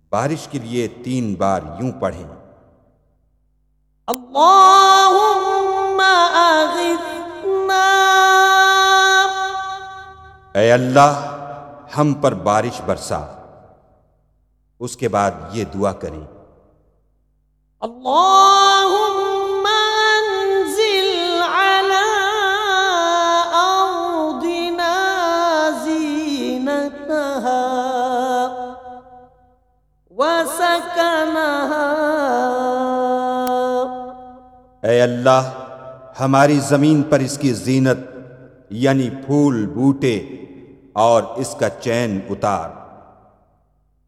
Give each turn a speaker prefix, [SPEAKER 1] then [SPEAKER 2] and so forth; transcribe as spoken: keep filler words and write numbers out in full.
[SPEAKER 1] बारिश के लिए तीन बार यूं पढ़ें,
[SPEAKER 2] अल्लाहुम्मा अगिथना।
[SPEAKER 1] ऐ अल्लाह हम पर बारिश बरसा। उसके बाद ये दुआ करें,
[SPEAKER 2] अल्लाहुम्मा अंजिल अला अर्दिना ज़ीनतहा व सकनहा।
[SPEAKER 1] ऐ अल्लाह हमारी जमीन पर इसकी जीनत यानी फूल बूटे और इसका चैन उतार।